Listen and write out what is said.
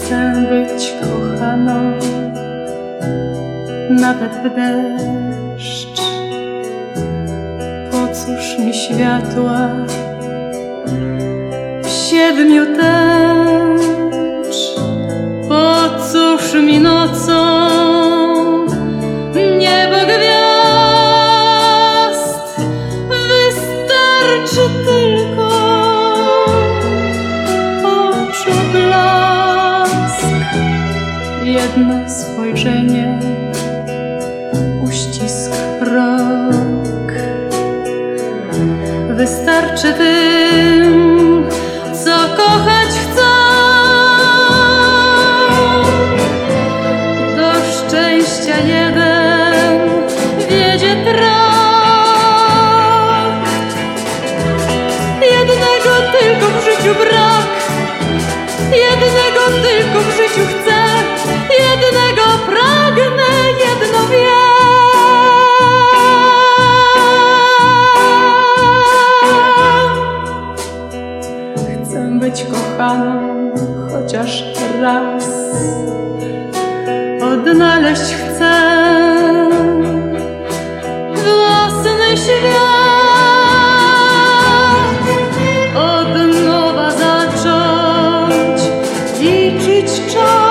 Chcę być kochaną, nawet w deszcz. Po cóż mi światła w 7 tęcz? Po cóż mi nocą niebo gwiazd? Wystarczy tylko blask, jedno spojrzenie, uścisk rąk. Wystarczy tym, co kochać chcą. Do szczęścia jeden wiedzie trakt. Jednego tylko w życiu brak, jednego tylko w życiu chcę, jednego pragnę, jedno wiem. Chcę być kochaną chociaż raz, odnaleźć chcę własny świat, od nowa zacząć liczyć czas.